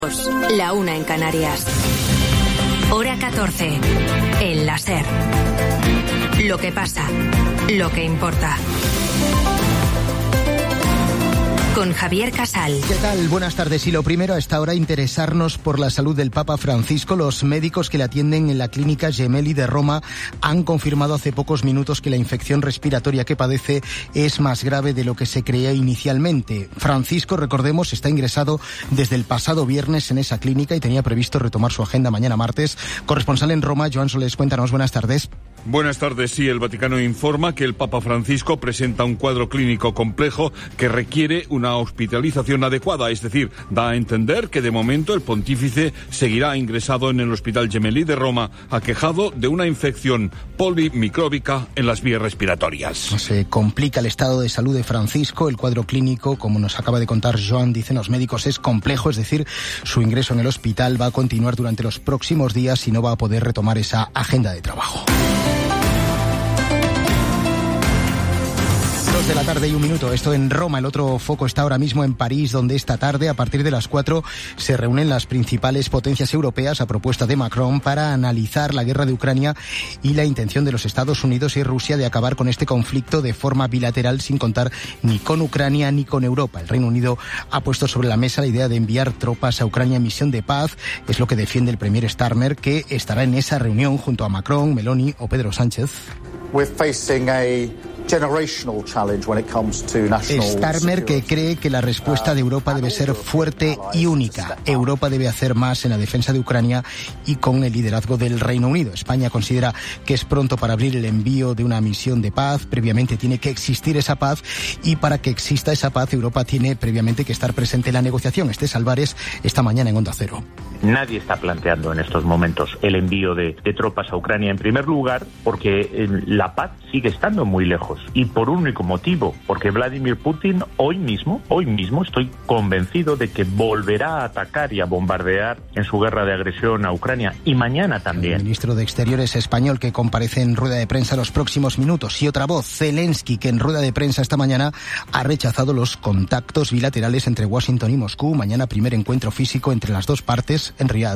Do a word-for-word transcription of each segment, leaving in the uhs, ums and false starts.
La una en Canarias. Hora catorce. El La SER. Lo que pasa, lo que importa. Con Javier Casal. ¿Qué tal? Buenas tardes. Y lo primero a esta hora, interesarnos por la salud del Papa Francisco. Los médicos que le atienden en la clínica Gemelli de Roma han confirmado hace pocos minutos que la infección respiratoria que padece es más grave de lo que se creía inicialmente. Francisco, recordemos, está ingresado desde el pasado viernes en esa clínica y tenía previsto retomar su agenda mañana martes. Corresponsal en Roma, Joan Solés, cuéntanos. Buenas tardes. Buenas tardes. Sí, el Vaticano informa que el Papa Francisco presenta un cuadro clínico complejo que requiere una hospitalización adecuada, es decir, da a entender que de momento el pontífice seguirá ingresado en el Hospital Gemelli de Roma, aquejado de una infección polimicróbica en las vías respiratorias. Se complica el estado de salud de Francisco. El cuadro clínico, como nos acaba de contar Joan, dicen los médicos, es complejo, es decir, su ingreso en el hospital va a continuar durante los próximos días y no va a poder retomar esa agenda de trabajo. De la tarde y un minuto, esto en Roma. El otro foco está ahora mismo en París, donde esta tarde, a partir de las cuatro, se reúnen las principales potencias europeas a propuesta de Macron para analizar la guerra de Ucrania y la intención de los Estados Unidos y Rusia de acabar con este conflicto de forma bilateral, sin contar ni con Ucrania ni con Europa. El Reino Unido ha puesto sobre la mesa la idea de enviar tropas a Ucrania en misión de paz. Es lo que defiende el premier Starmer, que estará en esa reunión junto a Macron, Meloni o Pedro Sánchez. We're facing a generational challenge when it comes to national Starmer, que cree que la respuesta de Europa debe ser fuerte y única. Europa debe hacer más en la defensa de Ucrania y con el liderazgo del Reino Unido. España considera que es pronto para abrir el envío de una misión de paz. Previamente tiene que existir esa paz y para que exista esa paz Europa tiene previamente que estar presente en la negociación. Estés Álvarez esta mañana en Onda Cero. Nadie está planteando en estos momentos el envío de, de tropas a Ucrania, en primer lugar porque eh, la paz sigue estando muy lejos y por un único motivo, porque Vladimir Putin hoy mismo, hoy mismo estoy convencido de que volverá a atacar y a bombardear en su guerra de agresión a Ucrania y mañana también. El ministro de Exteriores español que comparece en rueda de prensa los próximos minutos. Y otra voz, Zelensky, que en rueda de prensa esta mañana ha rechazado los contactos bilaterales entre Washington y Moscú. Mañana primer encuentro físico entre las dos partes en Riad.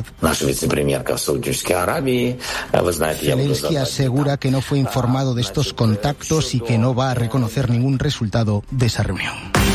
Zelensky asegura que no fue informado de estos contactos y que no va a reconocer ningún resultado de esa reunión.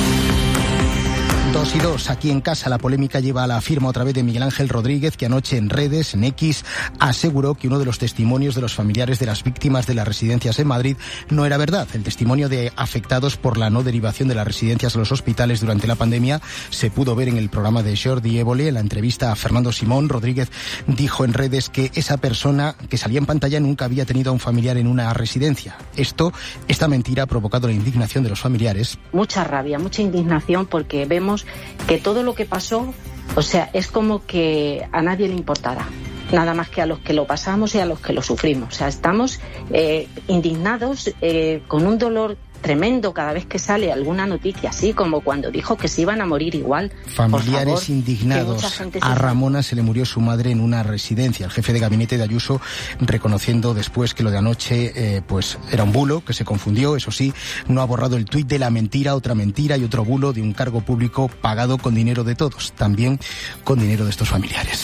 Dos y dos, aquí en casa la polémica lleva a la firma otra vez de Miguel Ángel Rodríguez, que anoche en redes, en X, aseguró que uno de los testimonios de los familiares de las víctimas de las residencias en Madrid no era verdad. El testimonio de afectados por la no derivación de las residencias a los hospitales durante la pandemia se pudo ver en el programa de Jordi Évole. En la entrevista a Fernando Simón, Rodríguez dijo en redes que esa persona que salía en pantalla nunca había tenido a un familiar en una residencia. Esto, esta mentira ha provocado la indignación de los familiares. Mucha rabia, mucha indignación, porque vemos que todo lo que pasó, o sea, es como que a nadie le importara, nada más que a los que lo pasamos y a los que lo sufrimos. O sea, estamos eh, indignados, eh, con un dolor tremendo cada vez que sale alguna noticia así, como cuando dijo que se iban a morir igual. Familiares favor, indignados. A Ramona se le murió su madre en una residencia. El jefe de gabinete de Ayuso reconociendo después que lo de anoche eh, pues era un bulo, que se confundió. Eso sí, no ha borrado el tuit de la mentira, otra mentira y otro bulo de un cargo público pagado con dinero de todos, también con dinero de estos familiares.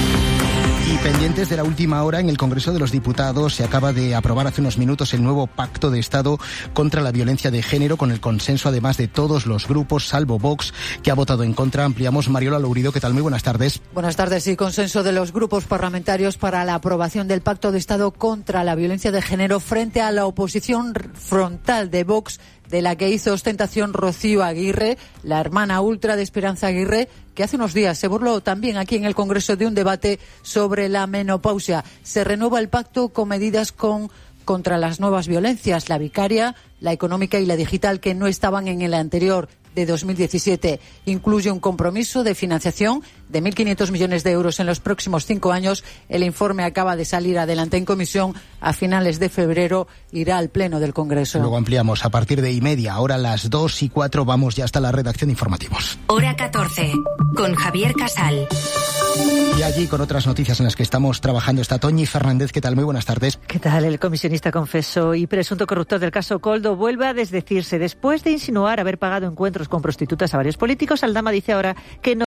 Y pendientes de la última hora, en el Congreso de los Diputados se acaba de aprobar hace unos minutos el nuevo Pacto de Estado contra la violencia de género, con el consenso además de todos los grupos, salvo Vox, que ha votado en contra. Ampliamos. Mariola Lourido, ¿qué tal? Muy buenas tardes. Buenas tardes. Y consenso de los grupos parlamentarios para la aprobación del Pacto de Estado contra la violencia de género frente a la oposición frontal de Vox, de la que hizo ostentación Rocío Aguirre, la hermana ultra de Esperanza Aguirre, que hace unos días se burló también aquí en el Congreso de un debate sobre la menopausia. Se renueva el pacto con medidas con contra las nuevas violencias, la vicaria, la económica y la digital, que no estaban en el anterior de dos mil diecisiete. Incluye un compromiso de financiación de mil quinientos millones de euros en los próximos cinco años. El informe acaba de salir adelante en comisión. A finales de febrero irá al Pleno del Congreso. Luego ampliamos a partir de y media. Ahora las dos y cuatro vamos ya hasta la redacción de informativos. Hora catorce, con Javier Casal. Y allí con otras noticias en las que estamos trabajando está Toñi Fernández. ¿Qué tal? Muy buenas tardes. ¿Qué tal? El comisionista confeso y presunto corruptor del caso Koldo vuelve a desdecirse. Después de insinuar haber pagado encuentros con prostitutas a varios políticos, Aldama dice ahora que no